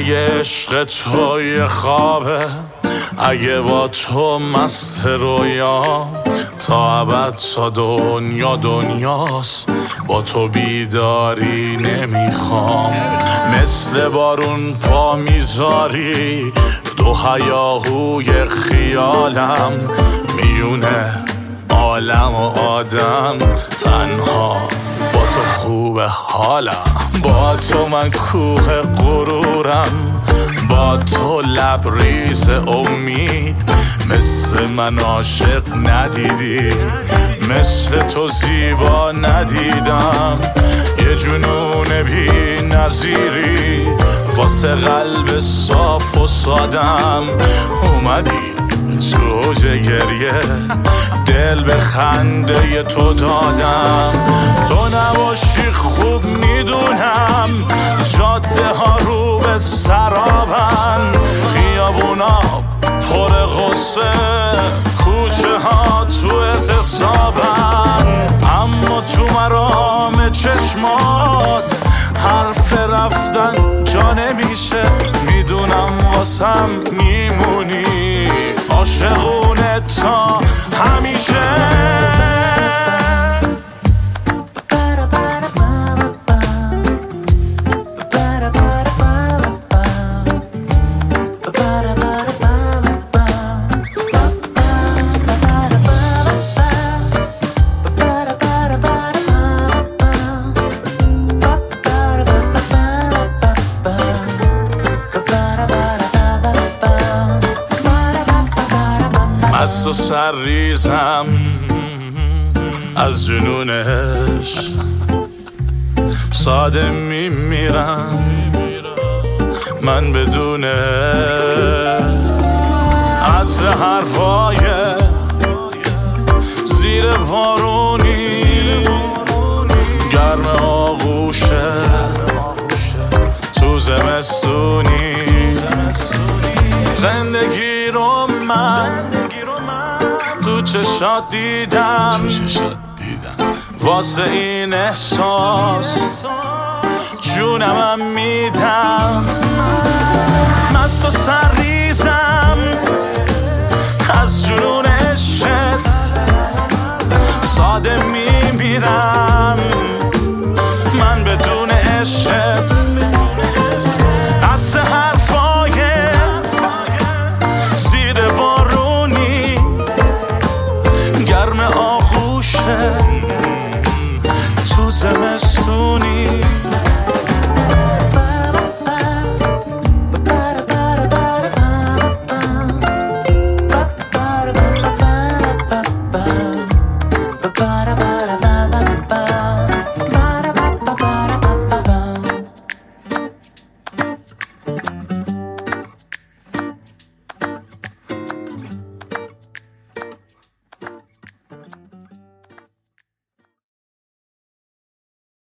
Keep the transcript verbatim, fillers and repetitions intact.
اگه عشق تو یه خوابه، اگه با تو مست رویا، تا ابد تا دنیا دنیاست، با تو بیداری نمیخوام. مثل بارون پا میذاری دو هیاهوی خیالم، میونه عالم و آدم، تنها با تو خوب حالم. با تو من کوه غرورم، با تو لبریز امید، مثل من عاشق ندیدی، مثل تو زیبا ندیدم. یه جنون بی نظیری واسه قلب صاف و سادم، اومدی تو گریه دل به خنده تو دادم. تو نباشی خوب میدونم جاده ها رو به سرابن، خیابونا پر غصه، کوچه ها تو اعتصابن، اما تو مرام چشمات حرف رفتن جا نمیشه. میدونم واسم میمونی عاشقونه تا همیشه. از تو سر ریزم از جنونش، ساده میمیرم من بدونه عطر حرفای زیر بارونی، گرم آغوشه تو زمستونی. زندگی رو من تو چشات دیدم، واسه این احساس جونمم میدم. مست و سرریزم از جنون عشقت، ساده میمیرم من بدون عشقت. عطر حرفای زیر بارونی، گرم آغوشه تو زمستونی.